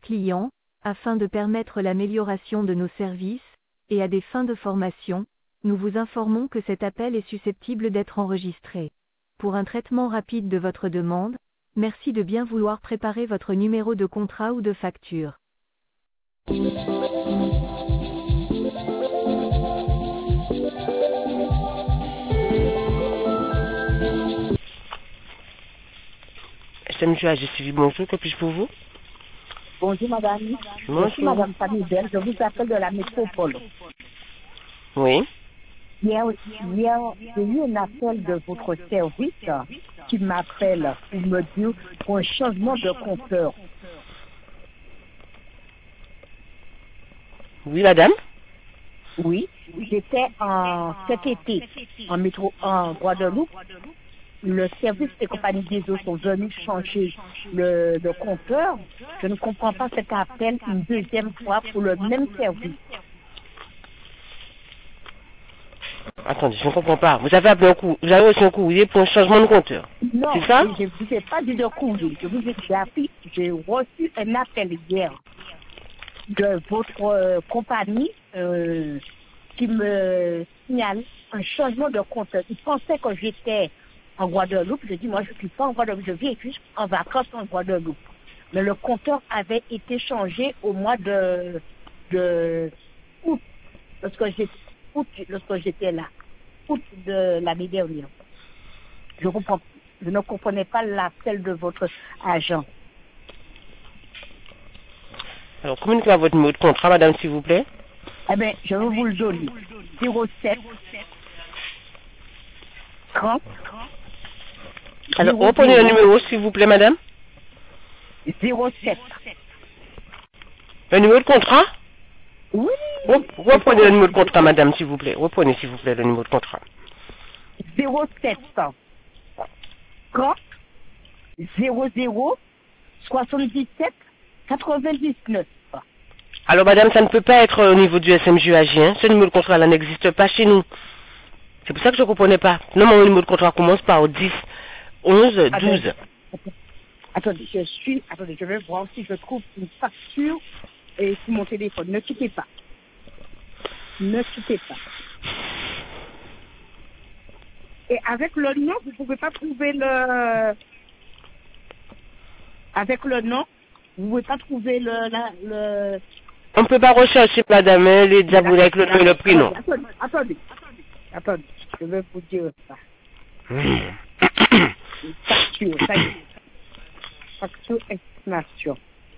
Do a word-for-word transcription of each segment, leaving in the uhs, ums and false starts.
clients, afin de permettre l'amélioration de nos services, et à des fins de formation, nous vous informons que cet appel est susceptible d'être enregistré. Pour un traitement rapide de votre demande, merci de bien vouloir préparer votre numéro de contrat ou de facture. S M J A G Civil, bonjour, que puis-je pour vous? Bonjour madame. Bonjour. Je suis madame Famidel, je vous appelle de la métropole. Oui. Hier, hier j'ai eu un appel de votre service qui m'appelle pour me dire pour un changement de compteur. Oui, madame. Oui, j'étais en cet été en métro en Guadeloupe. Le service des compagnies des eaux sont venus changer le, le compteur. Je ne comprends pas cet appel une deuxième fois pour le même service. Attendez, je ne comprends pas. Vous avez appelé un coup, vous avez reçu un courrier pour un changement de compteur. Non, C'est ça? je ne vous ai pas dit de courrier. Je vous ai dit, j'ai reçu un appel hier de votre euh, compagnie euh, qui me signale un changement de compteur. Ils pensaient que j'étais en Guadeloupe. Je dis, moi, je ne suis pas en Guadeloupe. Je viens juste en vacances en Guadeloupe. Mais le compteur avait été changé au mois de, de août, lorsque j'étais, août, lorsque j'étais là, août de l'année dernière. Je, comprends, je ne comprenais pas l'appel de votre agent. Alors, communiquez-moi votre numéro de contrat, madame, s'il vous plaît. Eh bien, je vais vous le donner. zéro sept trente. Alors, reprenez le numéro, s'il vous plaît, madame. zéro sept. Le numéro de contrat? Oui. Reprenez le numéro de contrat, madame, s'il vous plaît. Reprenez, s'il vous plaît, le numéro de contrat. zéro sept trente zéro zéro soixante-dix-sept quatre-vingt-dix-neuf. Alors, madame, ça ne peut pas être au niveau du S M J A G, hein. Ce numéro de contrat-là n'existe pas chez nous. C'est pour ça que je ne comprenais pas. Non, mon numéro de contrat commence par dix, onze, douze. Attendez, je suis... Attendez, je vais voir si je trouve une facture et sur mon téléphone. Ne quittez pas. Ne quittez pas. Et avec le nom, vous ne pouvez pas trouver le... Avec le nom, vous ne pouvez pas trouver le... La, le... On ne peut pas rechercher, madame, hein, les diaboles avec le nom et le prénom. Attendez, attendez, attendez, je vais vous dire ça. Facture, ça y est. Facture estimation.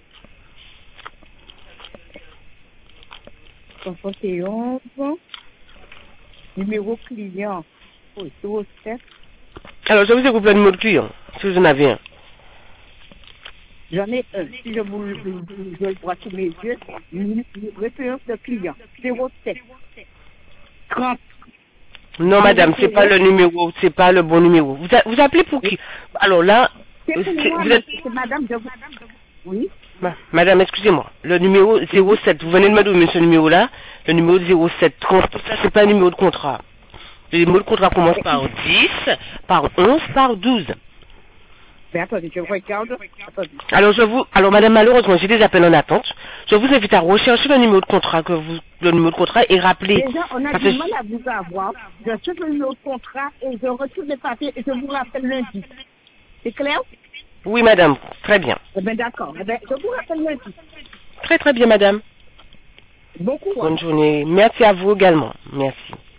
soixante et onze, numéro client, oh, zéro sept. Alors, je vous ai coupé le numéro de client, si vous en avez un. J'en ai un. Si je vous le je le vois sous mes yeux, une référence de client, zéro sept trente. Non, madame, c'est pas le numéro, c'est pas le bon numéro. Vous, a, vous appelez pour qui? Alors là, c'est pour moi, vous êtes... c'est madame, je vous... Oui. Ma, madame, excusez-moi. Le numéro zéro sept, vous venez de me donner ce numéro-là, le numéro zéro sept trente, ça c'est pas un numéro de contrat. Le numéro de contrat commence par dix, par onze, par douze. Mais attendez, je regarde. Attendez. Alors je vous, alors madame, malheureusement, j'ai des appels en attente. Je vous invite à rechercher le numéro de contrat que vous, le numéro de contrat et rappeler. Déjà, on a du mal à vous avoir. Je cherche le numéro de contrat et je retrouve les papiers et je vous rappelle lundi. C'est clair? Oui, madame. Très bien. Eh bien, d'accord. Eh bien, je vous rappelle lundi. Très très bien, madame. Bon courage. Bonne journée. Merci à vous également. Merci.